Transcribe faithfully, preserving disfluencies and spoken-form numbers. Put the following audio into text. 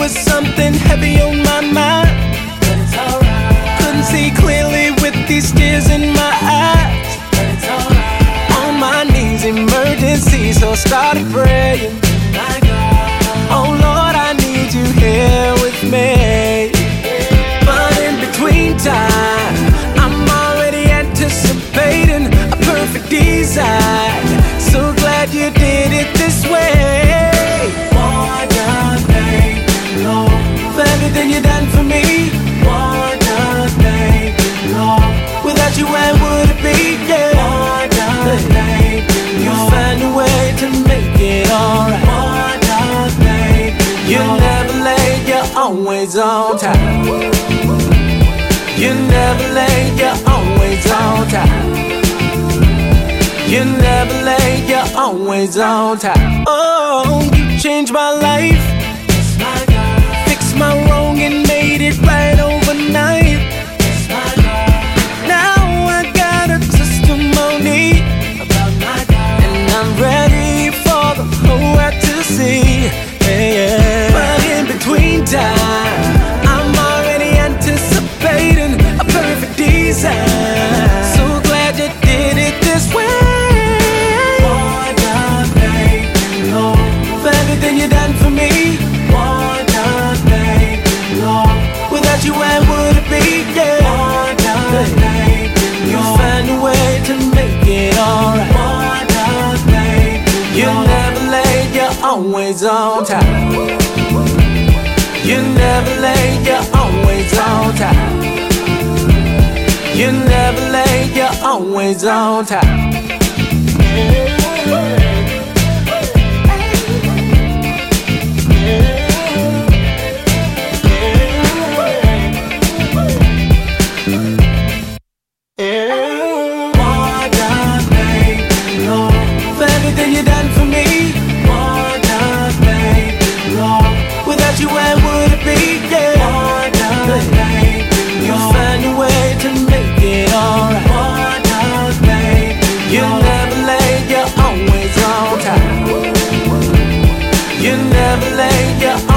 was something heavy on my mind, but it's alright. Couldn't see clearly with these tears in my eyes, but it's alright. On my knees, emergency, so I started praying. My God, oh Lord, I need you here with me. But in between time, I'm already anticipating a perfect design. So glad you did it this way. More than thank you, Lord, for everything you done for me. More than thank you, Lord, without you where would it be? Yeah. More than thank you, you find a way to make it alright. More than thank you, you're never late, you're always on time. You're never late, you're always on time. You're never late, you're always on time. Oh, you changed my life, fixed my wrong and made it right overnight. Now I got a testimony, and I'm ready for the whole world to see. Yeah, yeah. But in between time, I'm already anticipating a perfect design. So glad you did it this way. Everything you done for me, one done, thank you, Lord. Without you, where would it be? Yeah, one done, thank you, Lord. You find a way to make it alright. One done, thank you, you're never late, you're always on time. You're never late, you're always on time. You're never late, you're always on time. Everything you done for me, one done, thank you, Lord. Without you, where would it be? Yeah, one done, thank you, you find a way to make it alright. One done, thank you, you're never late, you're always on time. You're never late, you're